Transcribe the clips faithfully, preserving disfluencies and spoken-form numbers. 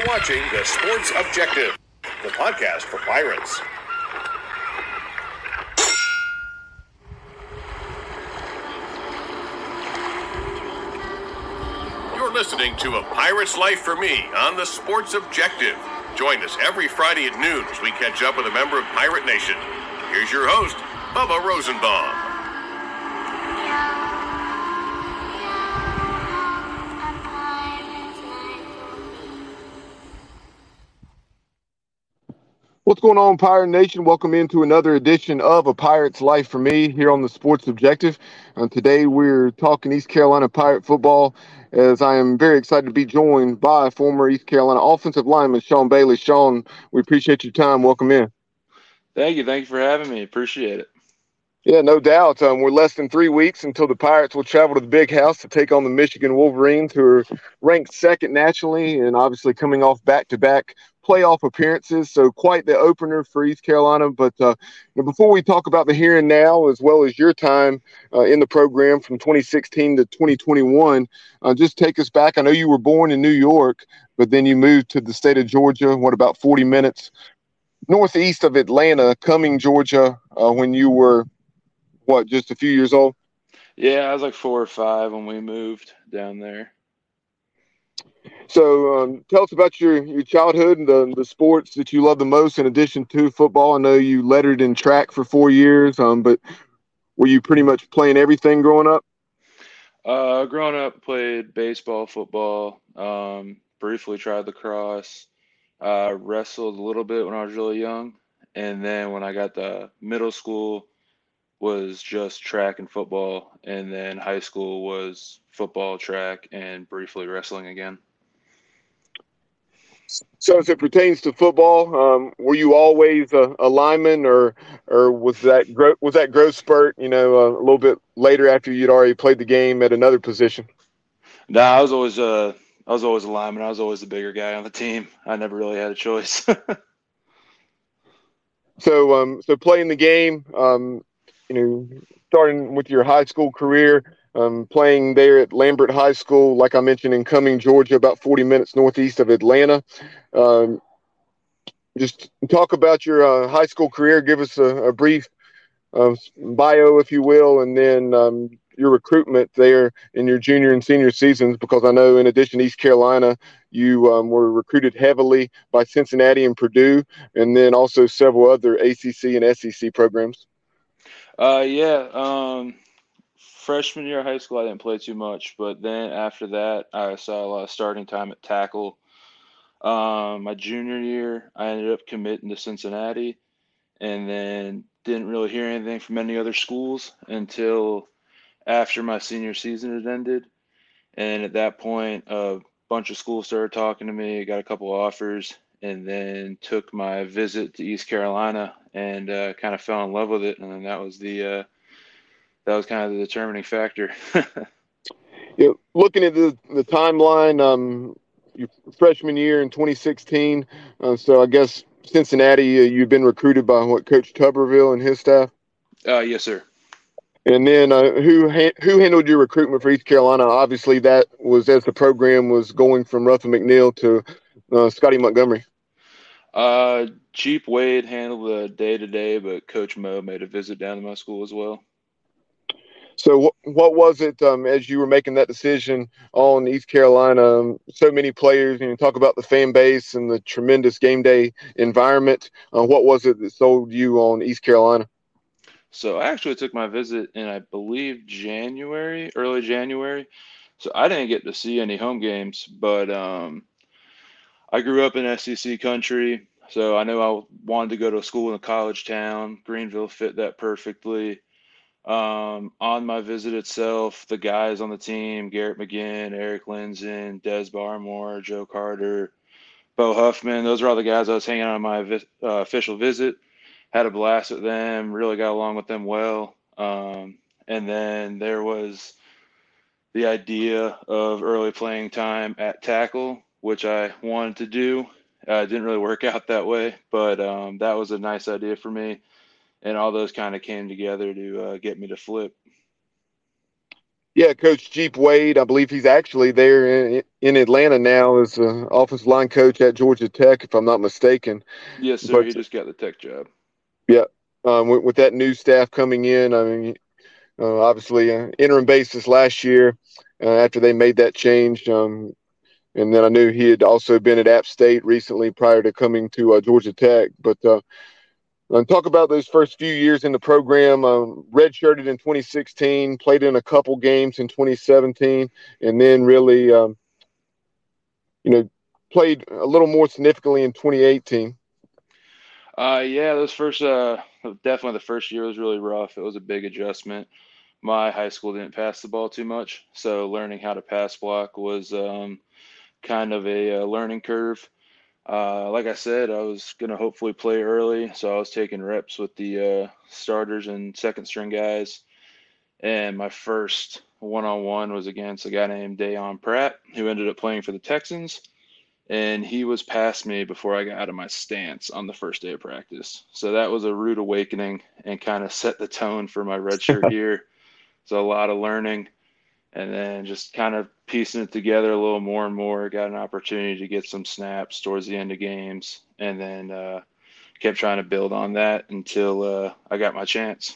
watching The Sports Objective, the podcast for Pirates. You're listening to A Pirate's Life for Me on The Sports Objective. Join us every Friday at noon as we catch up with a member of Pirate Nation. Here's your host, Bubba Rosenbaum. What's going on, Pirate Nation? Welcome into another edition of A Pirate's Life for Me here on the Sports Objective. Uh, today we're talking East Carolina Pirate football, as I am very excited to be joined by former East Carolina offensive lineman Sean Bailey. Sean, we appreciate your time. Welcome in. Thank you. Thank you for having me. Appreciate it. Yeah, no doubt. Um, we're less than three weeks until the Pirates will travel to the Big House to take on the Michigan Wolverines, who are ranked second nationally and obviously coming off back-to-back playoff appearances. So quite the opener for East Carolina. But uh, you know, before we talk about the here and now, as well as your time uh, in the program from twenty sixteen to twenty twenty-one, uh, just take us back. I know you were born in New York, but then you moved to the state of Georgia, what, about forty minutes northeast of Atlanta, Cumming, Georgia, uh, when you were – what, just a few years old? Yeah, I was like four or five when we moved down there. So um, tell us about your, your childhood and the, the sports that you love the most in addition to football. I know you lettered in track for four years, um, but were you pretty much playing everything growing up? Uh, growing up, played baseball, football, um, briefly tried lacrosse, uh, wrestled a little bit when I was really young. And then when I got to middle school, was just track and football, and then high school was football, track, and briefly wrestling again. So as it pertains to football, um, were you always a, a lineman, or or was that gro- was that growth spurt, you know, uh, a little bit later after you'd already played the game at another position? No, nah, I was always a I was always a lineman. I was always the bigger guy on the team. I never really had a choice. so um, so playing the game. Um, You know, starting with your high school career, um, playing there at Lambert High School, like I mentioned, in Cumming, Georgia, about forty minutes northeast of Atlanta. Um, just talk about your uh, high school career. Give us a, a brief uh, bio, if you will, and then um, your recruitment there in your junior and senior seasons, because I know in addition to East Carolina, you um, were recruited heavily by Cincinnati and Purdue, and then also several other A C C and S E C programs. Uh, yeah. Um, freshman year of high school, I didn't play too much, but then after that, I saw a lot of starting time at tackle. Um, my junior year, I ended up committing to Cincinnati, and then didn't really hear anything from any other schools until after my senior season had ended. And at that point, a bunch of schools started talking to me, got a couple offers, and then took my visit to East Carolina and uh, kind of fell in love with it. And then that was the uh, that was kind of the determining factor. You know, looking at the the timeline, um, your freshman year in twenty sixteen. Uh, so I guess Cincinnati, uh, you've been recruited by what, Coach Tuberville and his staff. Uh, yes, sir. And then uh, who ha- who handled your recruitment for East Carolina? Obviously, that was as the program was going from Ruffin McNeil to uh, Scotty Montgomery. Uh, Jeep Wade handled the day-to-day, but Coach Mo made a visit down to my school as well. So what, what was it um, as you were making that decision on East Carolina? Um, so many players, and you talk about the fan base and the tremendous game day environment. Uh, what was it that sold you on East Carolina? So I actually took my visit in, I believe, January, early January. So I didn't get to see any home games, but um, I grew up in S E C country, so I knew I wanted to go to a school in a college town. Greenville fit that perfectly. Um, on my visit itself, the guys on the team, Garrett McGinn, Eric Linson, Des Barmore, Joe Carter, Bo Huffman, those are all the guys I was hanging out on my vi- uh, official visit. Had a blast with them, really got along with them well. Um, and then there was the idea of early playing time at tackle, which I wanted to do. Uh, it didn't really work out that way, but um, that was a nice idea for me. And all those kind of came together to uh, get me to flip. Yeah, Coach Jeep Wade, I believe he's actually there in, in Atlanta now as uh, offensive line coach at Georgia Tech, if I'm not mistaken. Yes, sir. But He just got the Tech job. yeah, um, with, with that new staff coming in, I mean, uh, obviously uh, interim basis last year uh, after they made that change. Um, and then I knew he had also been at App State recently prior to coming to uh, Georgia Tech. But uh, and talk about those first few years in the program. Um, redshirted in twenty sixteen, played in a couple games in twenty seventeen, and then really, um, you know, played a little more significantly in twenty eighteen. Uh, yeah, those first, uh, definitely the first year was really rough. It was a big adjustment. My high school didn't pass the ball too much, so learning how to pass block was um, kind of a, uh learning curve. Uh, like I said, I was going to hopefully play early, so I was taking reps with the uh, starters and second string guys. And my first one on one was against a guy named Dayon Pratt, who ended up playing for the Texans. And he was past me before I got out of my stance on the first day of practice. So that was a rude awakening and kind of set the tone for my redshirt year. So a lot of learning. And then just kind of piecing it together a little more and more, got an opportunity to get some snaps towards the end of games, and then uh, kept trying to build on that until uh, I got my chance.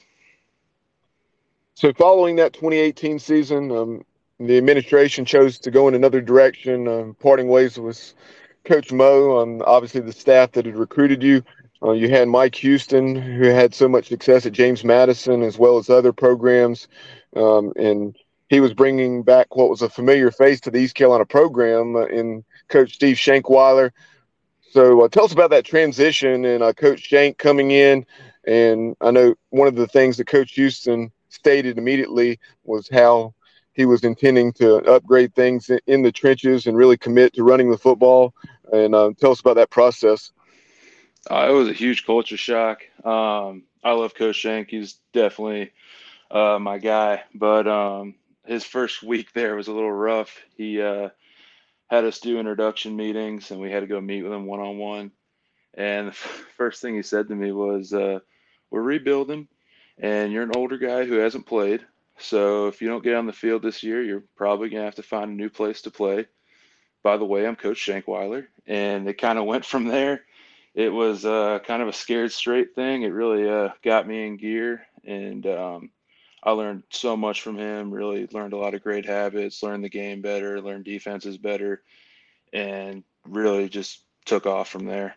So following that twenty eighteen season, um, the administration chose to go in another direction, um, parting ways with Coach Mo, um, obviously the staff that had recruited you. Uh, you had Mike Houston, who had so much success at James Madison, as well as other programs, um, and he was bringing back what was a familiar face to the East Carolina program uh, in Coach Steve Shankweiler. So uh, tell us about that transition and uh, Coach Shank coming in. And I know one of the things that Coach Houston stated immediately was how he was intending to upgrade things in the trenches and really commit to running the football. And uh, tell us about that process. Uh, it was a huge culture shock. Um, I love Coach Shank. He's definitely uh, my guy. But um, his first week there was a little rough. He uh, had us do introduction meetings, and we had to go meet with him one-on-one. And the first thing he said to me was, uh, we're rebuilding, and you're an older guy who hasn't played. So if you don't get on the field this year, you're probably going to have to find a new place to play. By the way, I'm Coach Shankweiler. And it kind of went from there. It was uh, kind of a scared straight thing. It really uh, got me in gear. And um, I learned so much from him, really learned a lot of great habits, learned the game better, learned defenses better, and really just took off from there.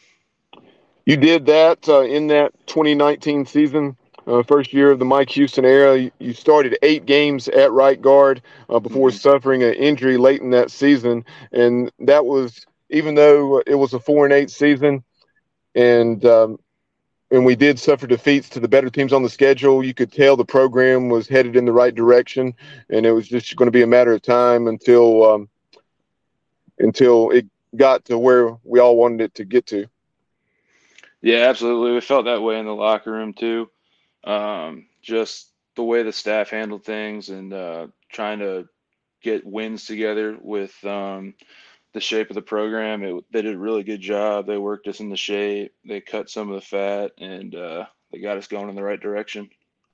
You did that uh, in that twenty nineteen season, uh, first year of the Mike Houston era. You, you started eight games at right guard uh, before mm-hmm. suffering an injury late in that season. And that was, even though it was a four and eight season and um, and we did suffer defeats to the better teams on the schedule, you could tell the program was headed in the right direction. And it was just going to be a matter of time until um, until it got to where we all wanted it to get to. Yeah, absolutely. We felt that way in the locker room too. Um, just the way the staff handled things and uh, trying to get wins together with um, the shape of the program. It, they did a really good job. They worked us in the shape. They cut some of the fat, and uh, they got us going in the right direction.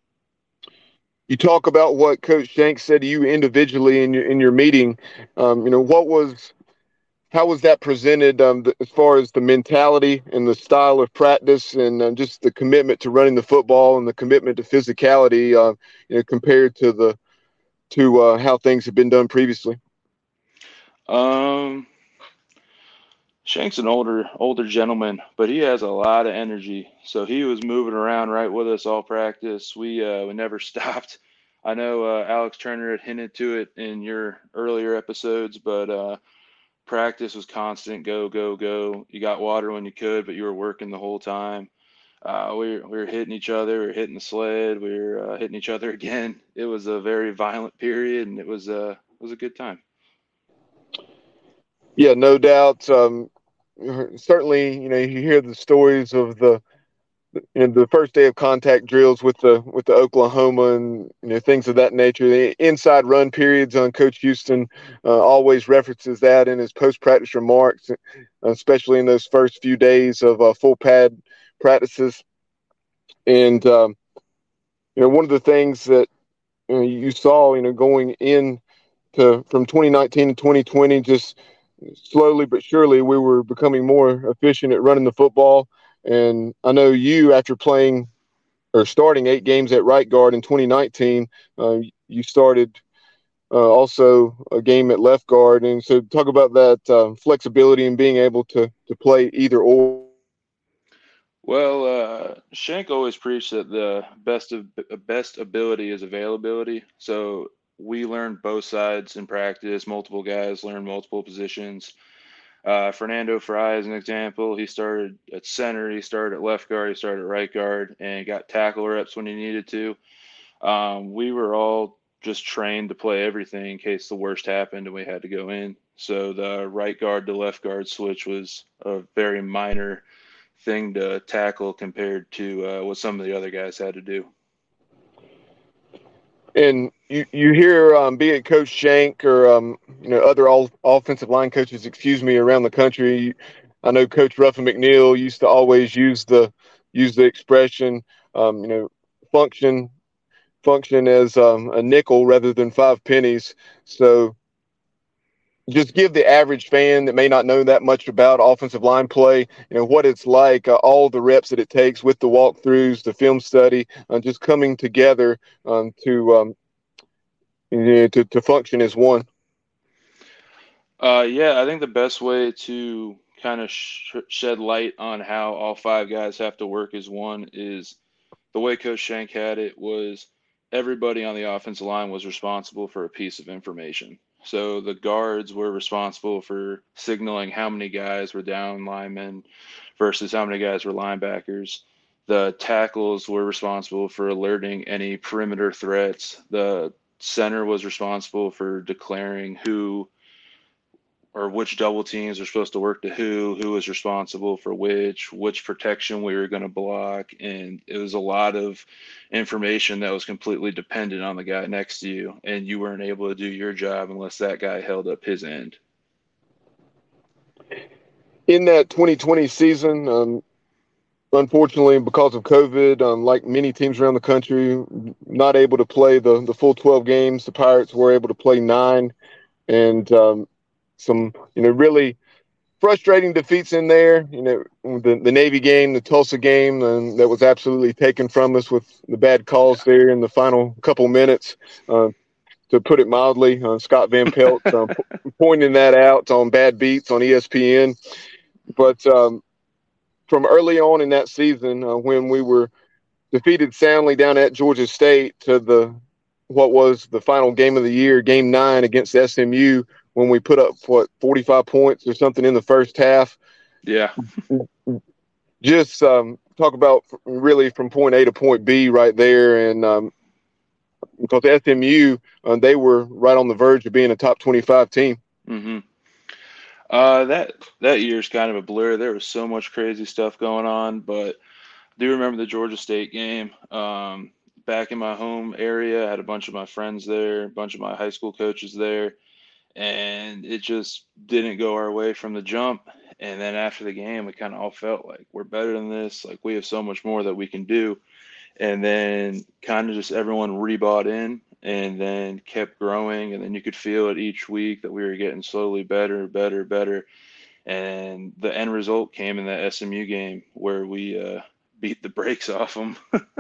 You talk about what Coach Shank said to you individually in your in your meeting. Um, you know, what was How was that presented um, as far as the mentality and the style of practice and uh, just the commitment to running the football and the commitment to physicality, uh, you know, compared to the to uh, how things have been done previously? Um, Shank's an older older gentleman, but he has a lot of energy. So he was moving around right with us all practice. We uh, we never stopped. I know uh, Alex Turner had hinted to it in your earlier episodes, but uh, practice was constant, go, go, go. You got water when you could, but you were working the whole time. Uh, we, were, we were hitting each other, we were hitting the sled, we were uh, hitting each other again. It was a very violent period, and it was, uh, it was a good time. Yeah, no doubt. Um, certainly, you know, you hear the stories of the you know, the first day of contact drills with the with the Oklahoma and you know things of that nature. The inside run periods on Coach Houston uh, always references that in his post practice remarks, especially in those first few days of uh, full pad practices. And um, you know one of the things that you know, you saw, you know, going in to from twenty nineteen to twenty twenty, just slowly but surely we were becoming more efficient at running the football. And I know you, after playing or starting eight games at right guard in twenty nineteen, uh, you started uh, also a game at left guard. And so talk about that uh, flexibility and being able to to play either or. Well, uh, Shank always preached that the best of best ability is availability. So we learned both sides in practice. Multiple guys learned multiple positions. Uh, Fernando Fry, as an example, he started at center, he started at left guard, he started at right guard, and got tackle reps when he needed to. Um, we were all just trained to play everything in case the worst happened and we had to go in. So the right guard to left guard switch was a very minor thing to tackle compared to uh, what some of the other guys had to do. And you, you hear, um, be it Coach Shank or, um, you know, other all offensive line coaches, excuse me, around the country. I know Coach Ruffin McNeil used to always use the, use the expression, um, you know, function, function as um, a nickel rather than five pennies. So just give the average fan that may not know that much about offensive line play, you know, what it's like, uh, all the reps that it takes with the walkthroughs, the film study, uh, just coming together um, to, um, you know, to to function as one. Uh, yeah, I think the best way to kind of sh- shed light on how all five guys have to work as one is the way Coach Shank had it was everybody on the offensive line was responsible for a piece of information. So the guards were responsible for signaling how many guys were down linemen versus how many guys were linebackers. The tackles were responsible for alerting any perimeter threats. The center was responsible for declaring who or which double teams are supposed to work to who, who was responsible for which, which protection we were going to block. And it was a lot of information that was completely dependent on the guy next to you. And you weren't able to do your job unless that guy held up his end. In that twenty twenty season, um, unfortunately, because of COVID, um, like many teams around the country, not able to play the, the full twelve games. The Pirates were able to play nine. And, um, some, you know, really frustrating defeats in there. You know, the, the Navy game, the Tulsa game, and that was absolutely taken from us with the bad calls there in the final couple minutes. Uh, to put it mildly, uh, Scott Van Pelt uh, pointing that out on Bad Beats on E S P N. But um, from early on in that season, uh, when we were defeated soundly down at Georgia State to the what was the final game of the year, Game Nine against S M U, when we put up, what, forty-five points or something in the first half. Yeah. Just um, talk about really from point A to point B right there. And um, because S M U, uh, they were right on the verge of being a top twenty-five team. Mm-hmm. Uh, that that year's kind of a blur. There was so much crazy stuff going on, but I do remember the Georgia State game. Um, back in my home area, I had a bunch of my friends there, a bunch of my high school coaches there. And it just didn't go our way from the jump. And then after the game, we kind of all felt like we're better than this. Like we have so much more that we can do. And then kind of just everyone rebought in and then kept growing. And then you could feel it each week that we were getting slowly better, better, better. And the end result came in that S M U game where we uh, beat the brakes off them.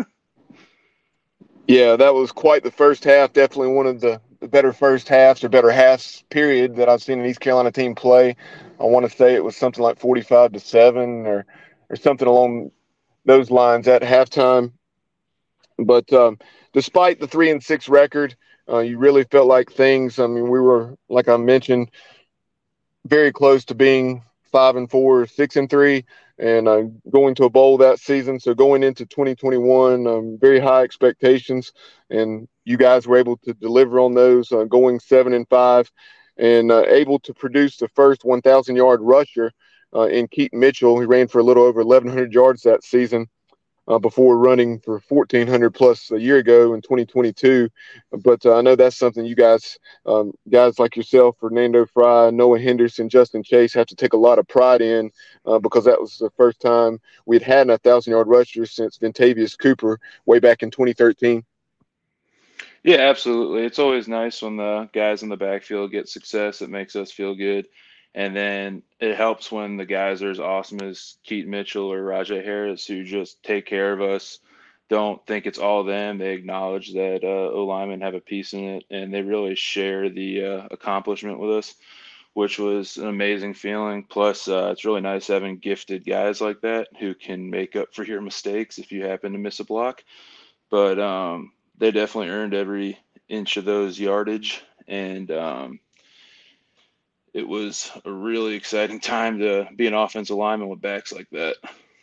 Yeah, that was quite the first half. Definitely one of the the better first halves or better halves period that I've seen an East Carolina team play. I want to say it was something like forty-five to seven or, or something along those lines at halftime. But um, despite the three and six record, uh, you really felt like things, I mean, we were, like I mentioned, very close to being five and four, six and three, and uh, going to a bowl that season. So going into twenty twenty-one, um, very high expectations, and you guys were able to deliver on those, uh, going seven and five, and uh, able to produce the first one thousand yard rusher uh, in Keaton Mitchell. He ran for a little over eleven hundred yards that season uh, before running for fourteen hundred plus a year ago in twenty twenty-two. But uh, I know that's something you guys, um, guys like yourself, Fernando Fry, Noah Henderson, Justin Chase, have to take a lot of pride in uh, because that was the first time we'd had a one thousand yard rusher since Ventavious Cooper way back in twenty thirteen. Yeah, absolutely. It's always nice when the guys in the backfield get success. It makes us feel good. And then it helps when the guys are as awesome as Keaton Mitchell or Rajay Harris, who just take care of us, don't think it's all them. They acknowledge that uh, O linemen have a piece in it, and they really share the uh, accomplishment with us, which was an amazing feeling. Plus, uh, it's really nice having gifted guys like that who can make up for your mistakes if you happen to miss a block. But um, they definitely earned every inch of those yardage, and um, it was a really exciting time to be an offensive lineman with backs like that.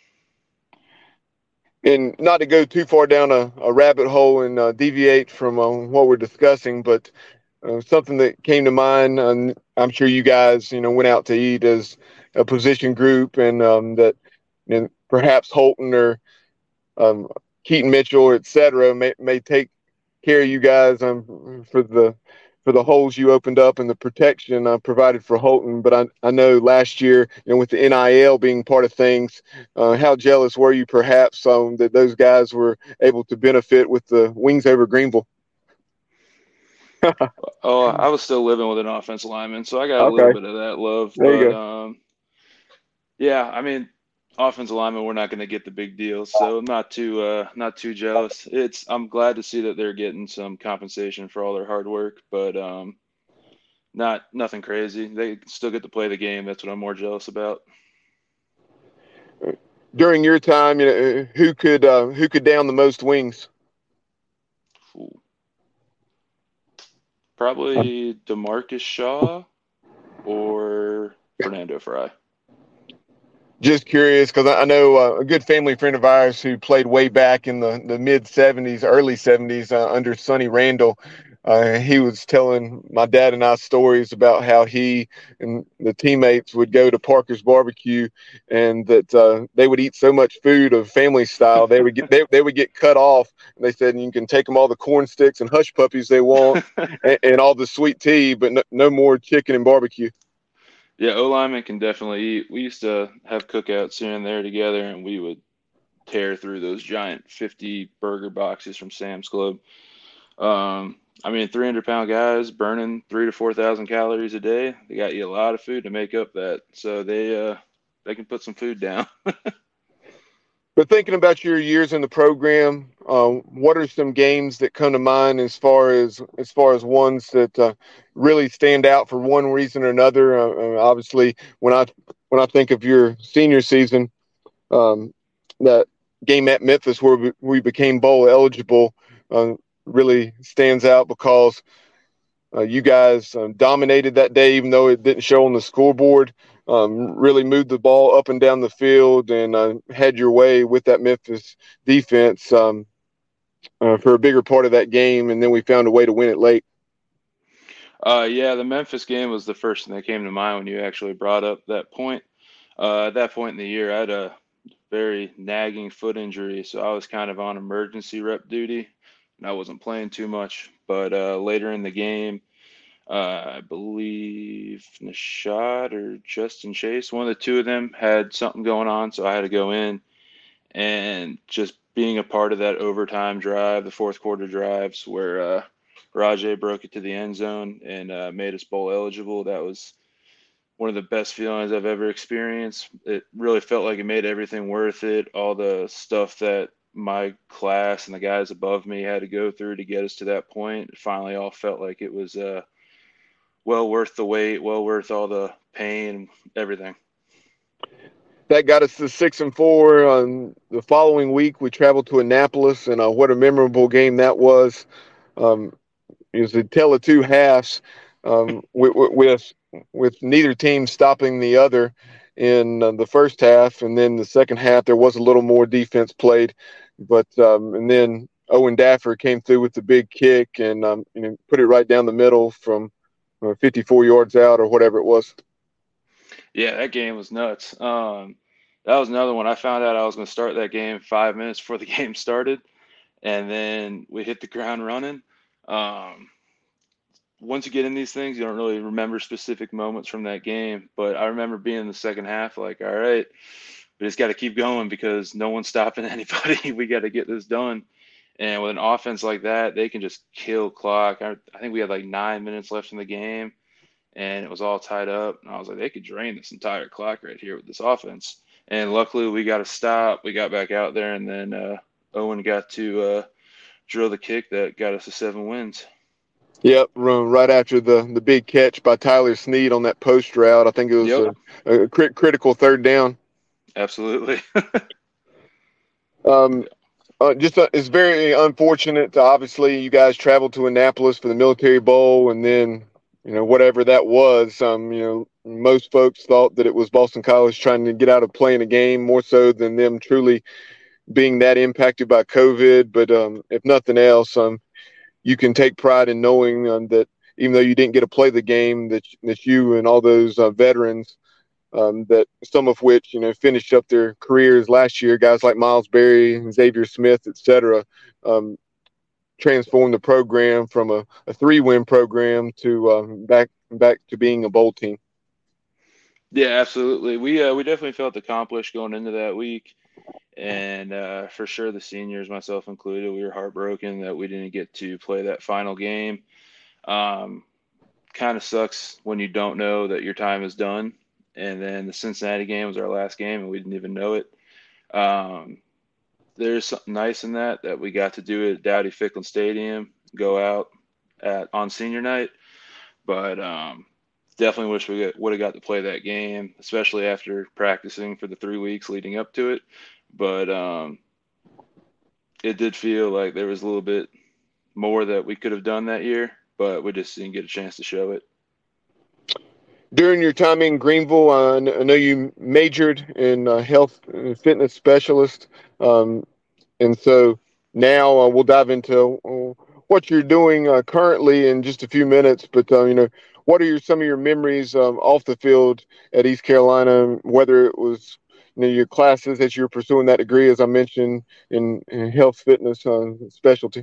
And not to go too far down a, a rabbit hole and uh, deviate from uh, what we're discussing, but uh, something that came to mind, and I'm sure you guys, you know, went out to eat as a position group, and um, that you know, perhaps Holton or um, Keaton Mitchell, et cetera, may, may take care of you guys um, for the for the holes you opened up and the protection uh, provided for Holton. But I, I know last year, you know, with the N I L being part of things, uh, how jealous were you perhaps um, that those guys were able to benefit with the wings over Greenville? Oh, I was still living with an offensive lineman, so I got a little Okay, bit of that love. there you But go. um, yeah, I mean, offensive linemen, we're not going to get the big deals, so I'm not too uh, not too jealous. It's I'm glad to see that they're getting some compensation for all their hard work, but um, not nothing crazy. They still get to play the game. That's what I'm more jealous about. During your time, you know, who could uh, who could down the most wings? Ooh. Probably DeMarcus Shaw or Fernando Fry. Just curious because I know uh, a good family friend of ours who played way back in the, the mid seventies, early seventies uh, under Sonny Randall. Uh, he was telling my dad and I stories about how he and the teammates would go to Parker's Barbecue, and that uh, they would eat so much food of family style they would get they, they would get cut off. And they said you can take them all the corn sticks and hush puppies they want, and, and all the sweet tea, but no, no more chicken and barbecue. Yeah, O lineman can definitely eat. We used to have cookouts here and there together, and we would tear through those giant fifty burger boxes from Sam's Club. Um, I mean, three hundred pound guys burning three to four thousand calories a day. They got you a lot of food to make up that, so they uh they can put some food down. But thinking about your years in the program, uh, what are some games that come to mind as far as as far as ones that uh, really stand out for one reason or another? Uh, uh, obviously, when I when I think of your senior season, um, that game at Memphis where we, we became bowl eligible uh, really stands out because uh, you guys um, dominated that day, even though it didn't show on the scoreboard. Um, really moved the ball up and down the field and uh, had your way with that Memphis defense um, uh, for a bigger part of that game, and then we found a way to win it late. Uh, yeah, the Memphis game was the first thing that came to mind when you actually brought up that point. Uh, at that point in the year, I had a very nagging foot injury, so I was kind of on emergency rep duty, and I wasn't playing too much. But uh, later in the game, uh, I believe Nishad or Justin Chase, one of the two of them had something going on, so I had to go in. And just being a part of that overtime drive, the fourth quarter drives where uh, Rajay broke it to the end zone and uh, made us bowl eligible, that was one of the best feelings I've ever experienced. It really felt like it made everything worth it. All the stuff that my class and the guys above me had to go through to get us to that point, it finally all felt like it was uh, well worth the wait, well worth all the pain, everything. That got us to six and four. Um, the following week, we traveled to Annapolis, and uh, what a memorable game that was. Um, it was a tale of two halves, um, with, with with neither team stopping the other in uh, the first half, and then the second half there was a little more defense played, but um, and then Owen Daffer came through with the big kick and um, you know, put it right down the middle from uh, fifty-four yards out or whatever it was. Yeah, that game was nuts. Um, that was another one. I found out I was going to start that game five minutes before the game started, and then we hit the ground running. Um, once you get in these things, you don't really remember specific moments from that game. But I remember being in the second half, like, all right, we just got to keep going because no one's stopping anybody. We got to get this done. And with an offense like that, they can just kill clock. I, I think we had like nine minutes left in the game, and it was all tied up. And I was like, they could drain this entire clock right here with this offense. And luckily, we got a stop. We got back out there, and then uh, Owen got to uh, drill the kick that got us to seven wins. Yep, right after the, the big catch by Tyler Snead on that post route. I think it was yep. a, a crit- critical third down. Absolutely. um, uh, just uh, it's very unfortunate. To, obviously, you guys traveled to Annapolis for the Military Bowl, and then you know whatever that was. Um, you know, most folks thought that it was Boston College trying to get out of playing a game more so than them truly being that impacted by COVID. But um, if nothing else, um, you can take pride in knowing um, that even though you didn't get to play the game, that that you and all those uh, veterans. Um, that some of which, you know, finished up their careers last year, guys like Miles Berry, Xavier Smith, et cetera, um, transformed the program from a, a three-win program to um, back back to being a bowl team. Yeah, absolutely. We uh, we definitely felt accomplished going into that week, and uh, for sure the seniors, myself included, we were heartbroken that we didn't get to play that final game. Um, kind of sucks when you don't know that your time is done. And then the Cincinnati game was our last game, and we didn't even know it. Um, there's something nice in that, that we got to do it at Dowdy Ficklen Stadium, go out at on senior night. But um, definitely wish we would have got to play that game, especially after practicing for the three weeks leading up to it. But um, it did feel like there was a little bit more that we could have done that year, but we just didn't get a chance to show it. During your time in Greenville, uh, I know you majored in uh, health and fitness specialist. Um, and so now uh, we'll dive into uh, what you're doing uh, currently in just a few minutes. But, uh, you know, what are your, some of your memories um, off the field at East Carolina, whether it was, you know, your classes as you're pursuing that degree, as I mentioned, in, in health, fitness uh, specialty?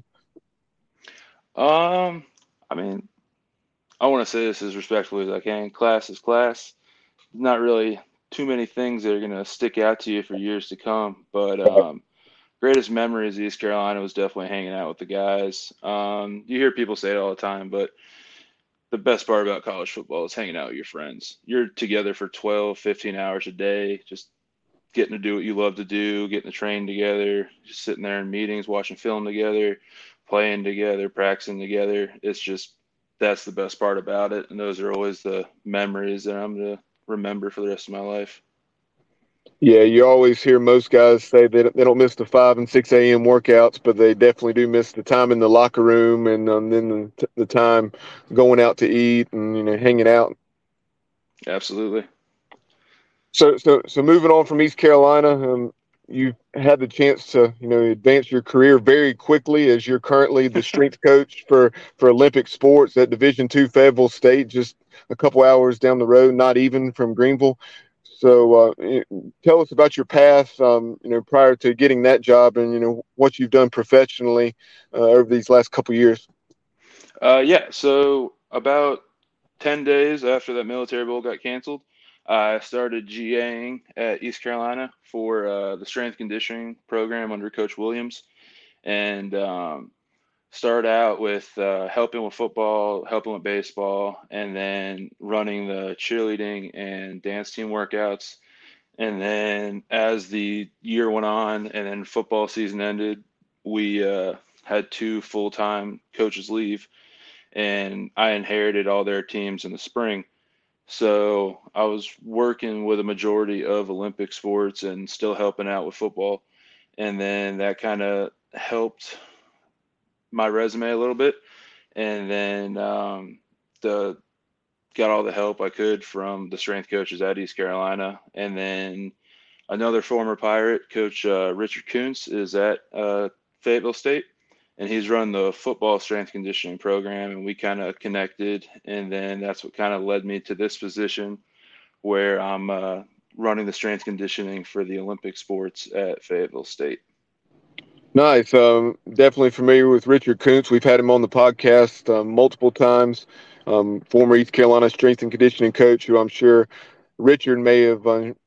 Um, I mean, I want to say this as respectfully as I can. Class is class. Not really too many things that are going to stick out to you for years to come. But um, greatest memories of East Carolina was definitely hanging out with the guys. Um, you hear people say it all the time, but the best part about college football is hanging out with your friends. You're together for twelve, fifteen hours a day, just getting to do what you love to do, getting to train together, just sitting there in meetings, watching film together, playing together, practicing together. It's just that's the best part about it, and those are always the memories that I'm going to remember for the rest of my life. Yeah, you always hear most guys say that they don't miss the five and six a.m. workouts, but they definitely do miss the time in the locker room and um, then the, the time going out to eat and, you know, hanging out. Absolutely. So, so, so moving on from East Carolina, um, you had the chance to, you know, advance your career very quickly as you're currently the strength coach for, for Olympic sports at Division two Fayetteville State, just a couple hours down the road, not even from Greenville. So uh, tell us about your path, um, you know, prior to getting that job and, you know, what you've done professionally uh, over these last couple of years. Uh, yeah. So about ten days after that Military Bowl got canceled, I started GAing at East Carolina for uh, the strength conditioning program under Coach Williams, and um, started out with uh, helping with football, helping with baseball, and then running the cheerleading and dance team workouts. And then as the year went on and then football season ended, we uh, had two full-time coaches leave, and I inherited all their teams in the spring. So I was working with a majority of Olympic sports and still helping out with football. And then that kind of helped my resume a little bit. And then um, the got all the help I could from the strength coaches at East Carolina. And then another former Pirate, Coach uh, Richard Kuntz, is at uh, Fayetteville State. And he's run the football strength conditioning program, and we kind of connected. And then that's what kind of led me to this position where I'm uh, running the strength conditioning for the Olympic sports at Fayetteville State. Nice. Um, definitely familiar with Richard Kuntz. We've had him on the podcast uh, multiple times. Um, former East Carolina strength and conditioning coach, who I'm sure Richard may have uh,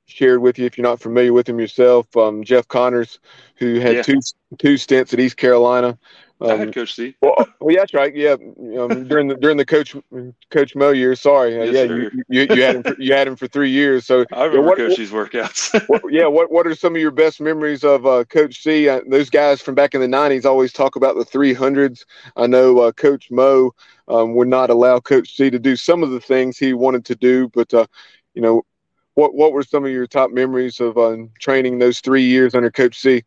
shared with you if you're not familiar with him yourself. Um, Jeff Connors, who had Yeah, two two stints at East Carolina. I had Um, Coach C. well, well, yeah, that's right. Yeah, um, during the during the coach Coach Mo years. Sorry, uh, Yes, yeah, you, sir. you you had him for, you had him for three years. So I yeah, remember what, Coach C's workouts. what yeah what what are some of your best memories of uh, Coach C? Uh, those guys from back in the nineties always talk about the three hundreds. I know uh, Coach Mo um, would not allow Coach C to do some of the things he wanted to do, but uh, you know. What what were some of your top memories of uh, training those three years under Coach C?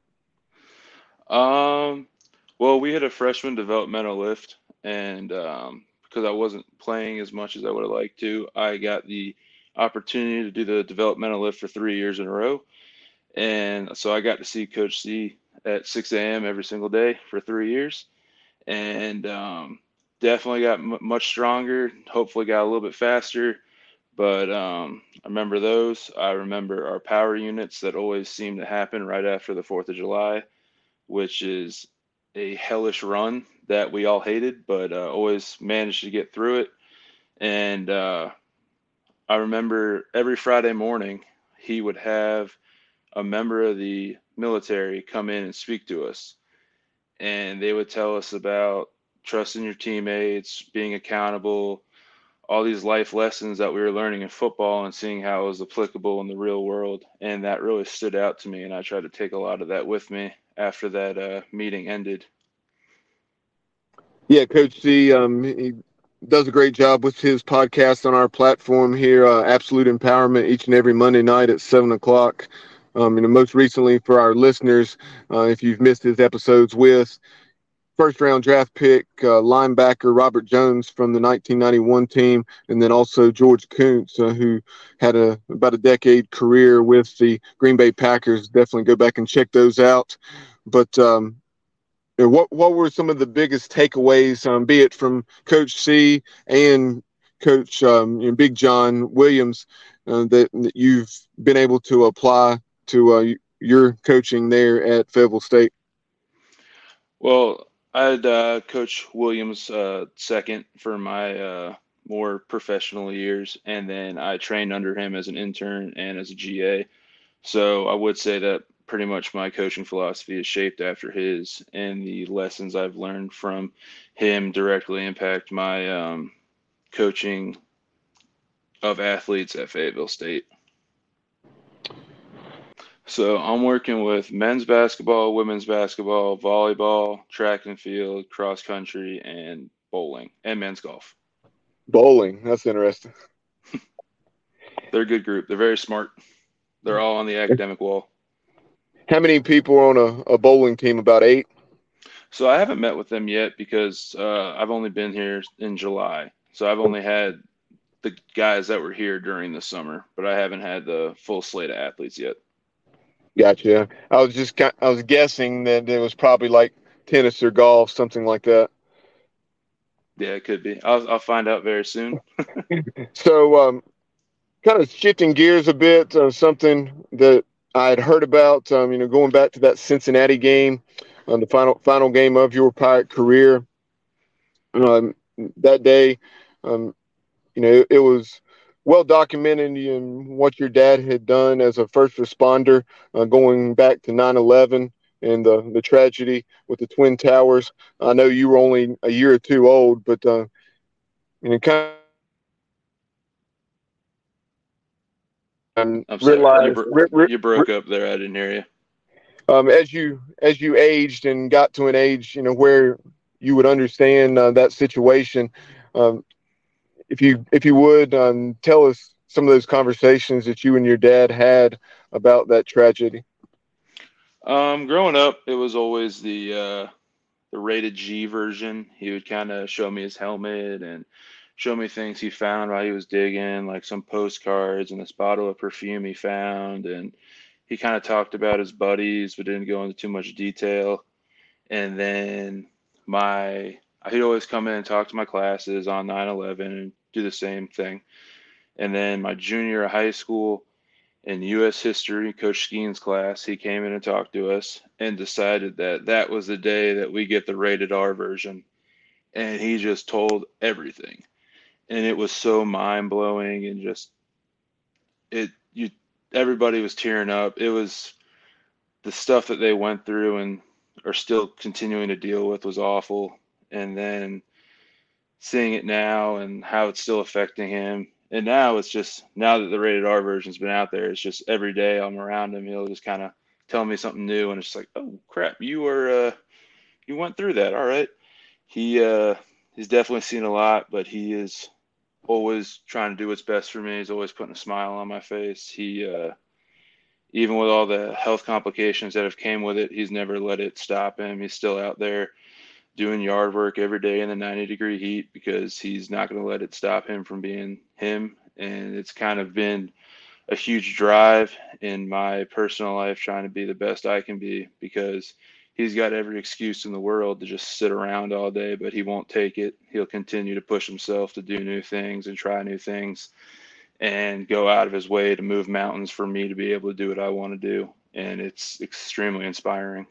Um, well, we had a freshman developmental lift, and um, because I wasn't playing as much as I would have liked to, I got the opportunity to do the developmental lift for three years in a row. And so I got to see Coach C at six a m every single day for three years, and um, definitely got m- much stronger. Hopefully, got a little bit faster. But um, I remember those. I remember our power units that always seemed to happen right after the fourth of July, which is a hellish run that we all hated, but uh, always managed to get through it. And uh, I remember every Friday morning, he would have a member of the military come in and speak to us. And they would tell us about trusting your teammates, being accountable, all these life lessons that we were learning in football and seeing how it was applicable in the real world. And that really stood out to me. And I tried to take a lot of that with me after that uh, meeting ended. Yeah, Coach C, um, he does a great job with his podcast on our platform here, uh, Absolute Empowerment, each and every Monday night at seven o'clock. Um, and most recently, for our listeners, uh, if you've missed his episodes with first round draft pick uh, linebacker Robert Jones from the nineteen ninety-one team, and then also George Kuntz, uh, who had a about a decade career with the Green Bay Packers. Definitely go back and check those out. But um, you know, what what were some of the biggest takeaways, um, be it from Coach C and Coach um, you know, Big John Williams, uh, that, that you've been able to apply to uh, your coaching there at Fayetteville State? Well, I had uh, Coach Williams uh, second for my uh, more professional years, and then I trained under him as an intern and as a G A. So I would say that pretty much my coaching philosophy is shaped after his, and the lessons I've learned from him directly impact my um, coaching of athletes at Fayetteville State. So I'm working with men's basketball, women's basketball, volleyball, track and field, cross country, and bowling, and men's golf. Bowling, that's interesting. They're a good group. They're very smart. They're all on the academic wall. How many people are on a, a bowling team? About eight? So I haven't met with them yet because uh, I've only been here in July. So I've only had the guys that were here during the summer, but I haven't had the full slate of athletes yet. Gotcha. I was just I was guessing that it was probably like tennis or golf, something like that. Yeah, it could be. I'll I'll find out very soon. So, um, kind of shifting gears a bit, uh, something that I had heard about, um, you know, going back to that Cincinnati game, uh, the final final game of your Pirate career. Um, that day, um, you know, it, it was well documented in what your dad had done as a first responder, uh, going back to nine eleven and the, the tragedy with the Twin Towers. I know you were only a year or two old, but uh, you know, kind of I'm sorry, you realize bro- re- re- you broke up there. I didn't hear you. um, as you as you aged and got to an age, you know, where you would understand uh, that situation. Um, if you if you would um, tell us some of those conversations that you and your dad had about that tragedy. Um, growing up, it was always the uh, the rated G version. He would kind of show me his helmet and show me things he found while he was digging, like some postcards and this bottle of perfume he found. And he kind of talked about his buddies, but didn't go into too much detail. And then my, he'd always come in and talk to my classes on nine eleven and do the same thing. And then my junior year of high school, in U S history, Coach Skeen's class, he came in and talked to us and decided that that was the day that we get the rated R version. And he just told everything. And it was so mind blowing and just, it, you, everybody was tearing up. It was the stuff that they went through and are still continuing to deal with was awful. And then seeing it now and how it's still affecting him. And now it's just, now that the rated R version's been out there, it's just every day I'm around him, he'll just kind of tell me something new. And it's like, oh crap, you were, uh, you went through that. All right. He, uh, he's definitely seen a lot, but he is always trying to do what's best for me. He's always putting a smile on my face. He, uh, even with all the health complications that have came with it, he's never let it stop him. He's still out there doing yard work every day in the ninety degree heat because he's not going to let it stop him from being him. And it's kind of been a huge drive in my personal life trying to be the best I can be, because he's got every excuse in the world to just sit around all day, but he won't take it. He'll continue to push himself to do new things and try new things and go out of his way to move mountains for me to be able to do what I want to do. And it's extremely inspiring.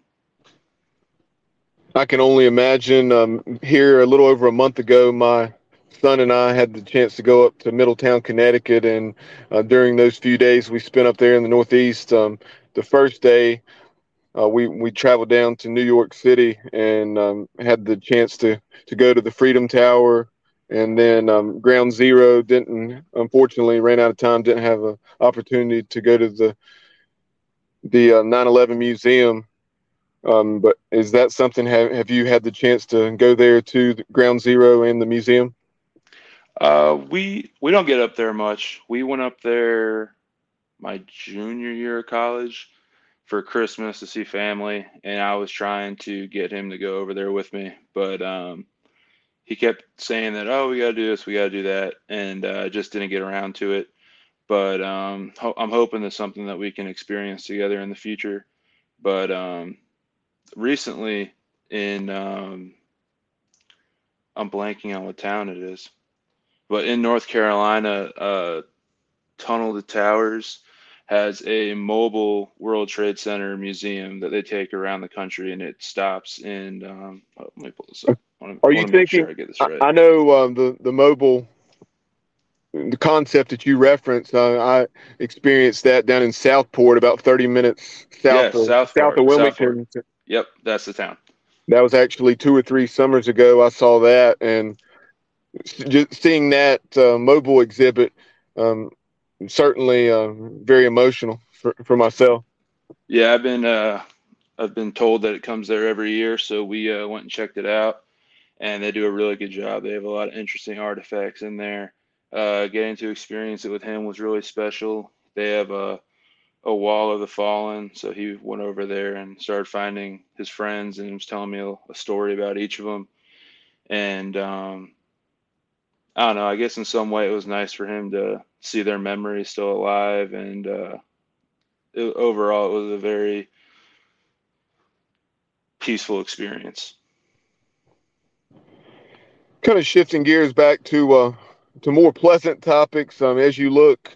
I can only imagine. Um, here a little over a month ago, my son and I had the chance to go up to Middletown, Connecticut, and uh, during those few days we spent up there in the Northeast, um, the first day uh, we we traveled down to New York City and um, had the chance to to go to the Freedom Tower, and then um, Ground Zero. Didn't, unfortunately, ran out of time. Didn't have an opportunity to go to the the uh, nine eleven museum. Um, but is that something, have, have you had the chance to go there to the Ground Zero and the museum? Uh, we, we don't get up there much. We went up there my junior year of college for Christmas to see family. And I was trying to get him to go over there with me, but, um, he kept saying that, oh, we got to do this, we got to do that. And, uh, just didn't get around to it. But, um, ho- I'm hoping that's something that we can experience together in the future. But, um, recently in um I'm blanking on what town it is, but in North Carolina, uh Tunnel to Towers has a mobile World Trade Center museum that they take around the country, and it stops in um oh, let me pull this up. I want to, Are I you want to make thinking, sure I get this I, right. I know um, the, the mobile, the concept that you referenced, uh, I experienced that down in Southport, about thirty minutes south Yes, of, south Southport, of Southport. Wilmington. Yep, that's the town. That was actually two or three summers ago. I saw that, and just seeing that uh, mobile exhibit, um, certainly uh, very emotional for, for myself. Yeah, I've been uh I've been told that it comes there every year, so we uh, went and checked it out. And they do a really good job. They have a lot of interesting artifacts in there. Uh, getting to experience it with him was really special. They have a, a wall of the fallen, so he went over there and started finding his friends, and he was telling me a, a story about each of them. And um, I don't know, I guess in some way it was nice for him to see their memories still alive. And uh, it, overall, it was a very peaceful experience. Kind of shifting gears back to uh, to more pleasant topics. Um, as you look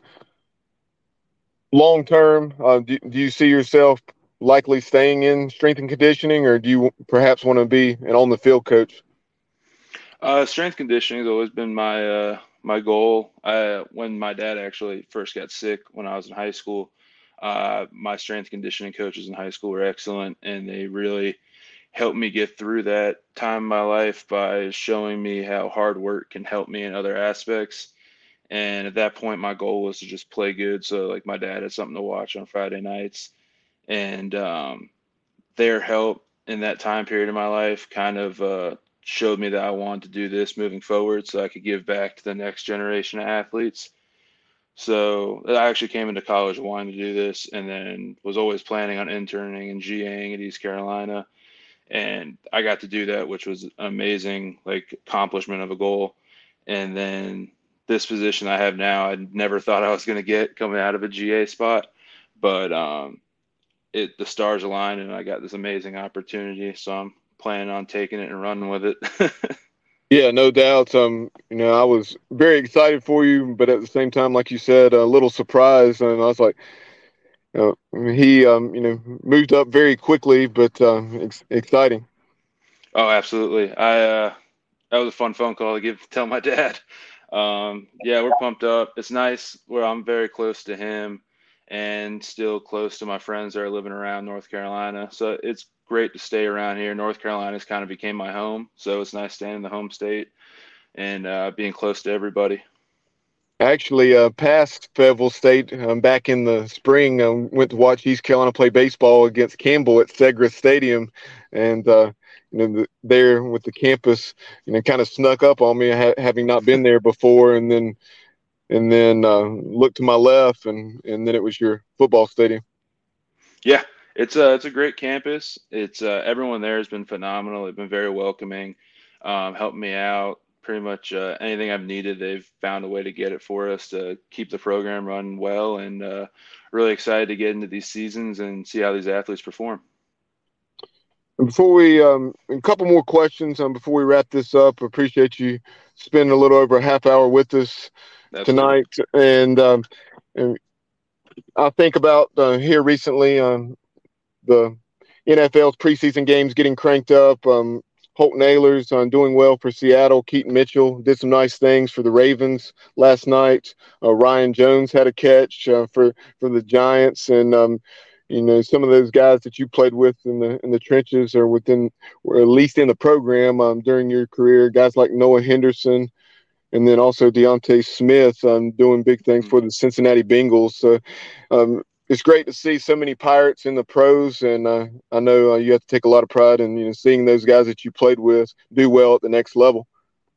long term, uh, do, do you see yourself likely staying in strength and conditioning, or do you perhaps want to be an on the field coach? Uh, strength conditioning has always been my uh, my goal. I, when my dad actually first got sick when I was in high school, uh, my strength conditioning coaches in high school were excellent, and they really helped me get through that time in my life by showing me how hard work can help me in other aspects. And at that point, my goal was to just play good. So like my dad had something to watch on Friday nights, and um, their help in that time period of my life kind of uh, showed me that I wanted to do this moving forward so I could give back to the next generation of athletes. So I actually came into college wanting to do this, and then was always planning on interning and GAing at East Carolina. And I got to do that, which was an amazing like accomplishment of a goal. And then this position I have now, I never thought I was going to get coming out of a G A spot, but um, it the stars aligned and I got this amazing opportunity. So I'm planning on taking it and running with it. Yeah, no doubt. Um, you know, I was very excited for you, but at the same time, like you said, a little surprised. And I was like, uh, he, um, you know, moved up very quickly, but uh, ex- exciting. Oh, absolutely. I uh, that was a fun phone call to give tell my dad. Um, yeah, we're pumped up. It's nice where I'm very close to him, and still close to my friends that are living around North Carolina. So it's great to stay around here. North Carolina's kind of became my home, so it's nice staying in the home state and uh, being close to everybody. Actually, uh, past Fayetteville State, um, back in the spring, um, went to watch East Carolina play baseball against Campbell at Segra Stadium, and uh, you know, the, there with the campus, you know, kind of snuck up on me, ha- having not been there before, and then and then uh, looked to my left, and and then it was your football stadium. Yeah, it's a it's a great campus. It's uh, everyone there has been phenomenal. They've been very welcoming, um, helped me out. Pretty much uh, anything I've needed, they've found a way to get it for us to keep the program running well, and uh, really excited to get into these seasons and see how these athletes perform. And before we, um, a couple more questions um, before we wrap this up. Appreciate you spending a little over a half hour with us Absolutely. tonight. And, um, and I think about uh, here recently, um, the N F L's preseason games getting cranked up. Um, Holton Ahlers uh, doing well for Seattle. Keaton Mitchell did some nice things for the Ravens last night. Uh, Ryan Jones had a catch uh, for for the Giants, and um, you know, some of those guys that you played with in the in the trenches or within, or at least in the program um, during your career. Guys like Noah Henderson, and then also Deontay Smith um, doing big things for the Cincinnati Bengals. So. Um, It's great to see so many Pirates in the pros, and uh, I know uh, you have to take a lot of pride in you know seeing those guys that you played with do well at the next level.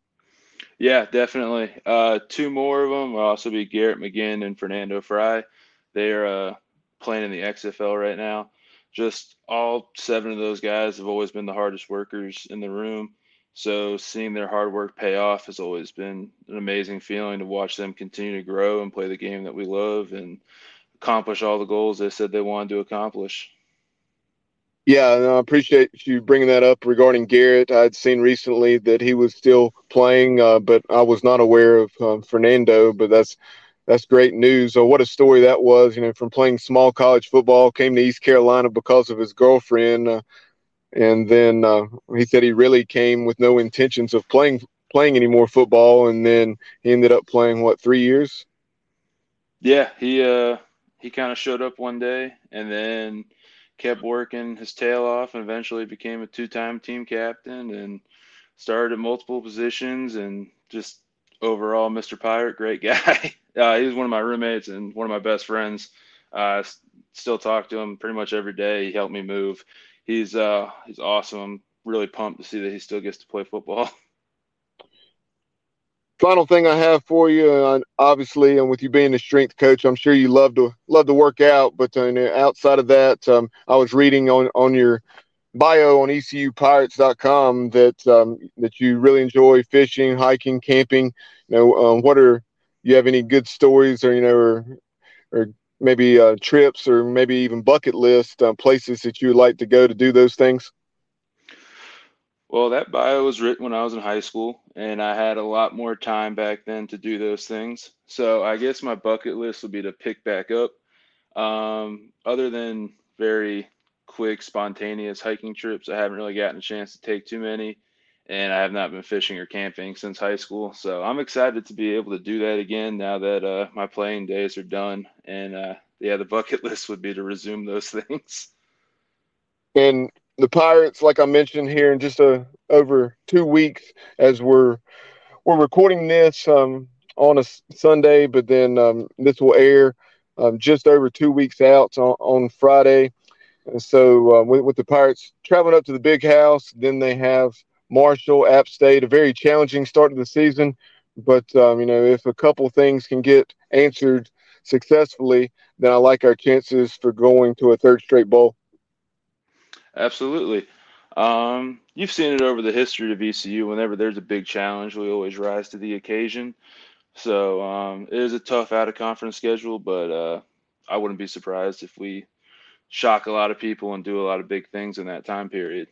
Yeah, definitely. Uh, two more of them will also be Garrett McGinn and Fernando Fry. They're uh, playing in the X F L right now. Just all seven of those guys have always been the hardest workers in the room. So seeing their hard work pay off has always been an amazing feeling to watch them continue to grow and play the game that we love and accomplish all the goals they said they wanted to accomplish. Yeah, and I appreciate you bringing that up regarding Garrett. I'd seen recently that he was still playing, uh, but I was not aware of um, Fernando. But that's that's great news. So what a story that was! You know, from playing small college football, came to East Carolina because of his girlfriend, uh, and then uh, he said he really came with no intentions of playing playing any more football, and then he ended up playing what three years. Yeah, he uh. He kind of showed up one day and then kept working his tail off and eventually became a two-time team captain and started at multiple positions and just overall Mister Pirate, great guy. Uh, he was one of my roommates and one of my best friends. I uh, still talk to him pretty much every day. He helped me move. He's uh, he's awesome. I'm really pumped to see that he still gets to play football. Final thing I have for you, uh, obviously, and with you being the strength coach, I'm sure you love to love to work out. But uh, outside of that, um, I was reading on, on your bio on E C U Pirates dot com that um, that you really enjoy fishing, hiking, camping. You know, um, what are you have any good stories, or you know, or or maybe uh, trips, or maybe even bucket list uh, places that you would like to go to do those things? Well, that bio was written when I was in high school, and I had a lot more time back then to do those things. So I guess my bucket list would be to pick back up. Um, other than very quick, spontaneous hiking trips, I haven't really gotten a chance to take too many, and I have not been fishing or camping since high school. So I'm excited to be able to do that again now that uh, my playing days are done. And uh, yeah, the bucket list would be to resume those things. And the Pirates, like I mentioned here, in just a, over two weeks, as we're we're recording this um, on a Sunday, but then um, this will air um, just over two weeks out on, on Friday. And so uh, with, with the Pirates traveling up to the Big House, then they have Marshall, App State, a very challenging start to the season. But um, you know, if a couple things can get answered successfully, then I like our chances for going to a third straight bowl. Absolutely. Um, you've seen it over the history of E C U. Whenever there's a big challenge, we always rise to the occasion. So um, it is a tough out-of-conference schedule, but uh, I wouldn't be surprised if we shock a lot of people and do a lot of big things in that time period.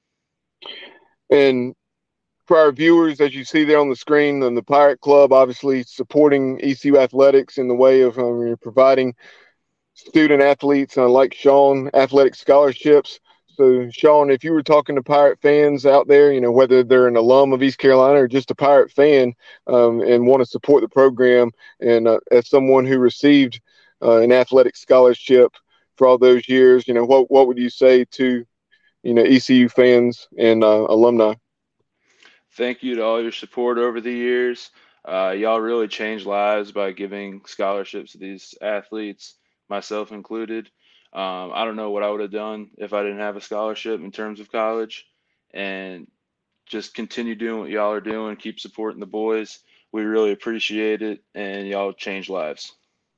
And for our viewers, as you see there on the screen, and the Pirate Club obviously supporting E C U athletics in the way of um, providing student athletes uh, like Sean athletic scholarships. So, Sean, if you were talking to Pirate fans out there, you know, whether they're an alum of East Carolina or just a Pirate fan um, and want to support the program, and uh, as someone who received uh, an athletic scholarship for all those years. You know, what what would you say to, you know, E C U fans and uh, alumni? Thank you to all your support over the years. Uh, y'all really changed lives by giving scholarships to these athletes, myself included. Um, I don't know what I would have done if I didn't have a scholarship in terms of college. And just continue doing what y'all are doing. Keep supporting the boys. We really appreciate it, and y'all change lives.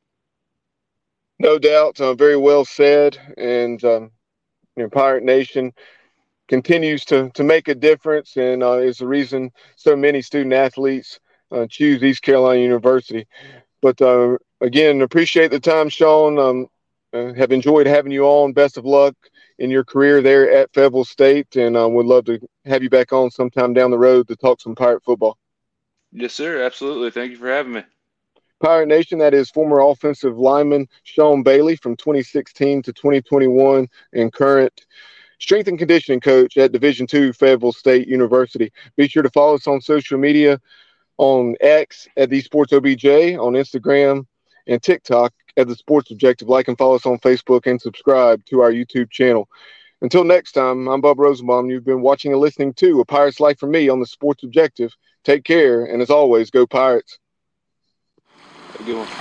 No doubt. Uh, very well said. And um, you know, Pirate Nation continues to to make a difference, and uh, is the reason so many student athletes uh, choose East Carolina University. But uh, again, appreciate the time, Sean. Um, uh, have enjoyed having you on. Best of luck in your career there at Fayetteville State, and uh, would love to have you back on sometime down the road to talk some Pirate football. Yes, sir. Absolutely. Thank you for having me. Pirate Nation, that is former offensive lineman Sean Bailey from twenty sixteen to twenty twenty-one and current strength and conditioning coach at Division two Fayetteville State University. Be sure to follow us on social media, on X at the Sports O B J, on Instagram and TikTok at the Sports Objective. Like and follow us on Facebook and subscribe to our YouTube channel. Until next time, I'm Bubba Rosenbaum. You've been watching and listening to A Pirate's Life for Me on the Sports Objective. Take care, and as always, go Pirates. Have a good one.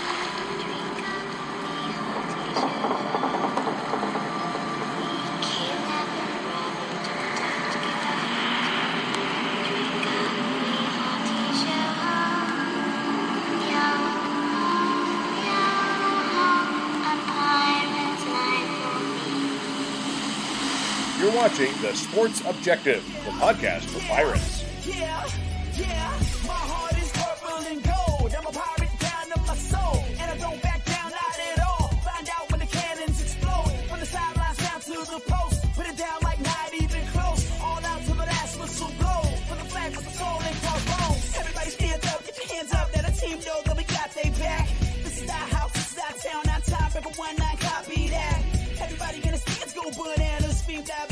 You're watching The Sports Objective, the podcast for Pirates. Yeah, yeah, my heart is purple and gold. I'm a pirate down to my soul, and I don't back down, not at all. Find out when the cannons explode, from the sidelines down to the post. Put it down like not even close, all out till the last whistle blow. For the flag, for the soul, and crossbones. Everybody stand up, get your hands up, let the team know that we got they back. This is our house, this is our town, our time, everyone, nine, copy that. Everybody in the stands go bananas, scream that.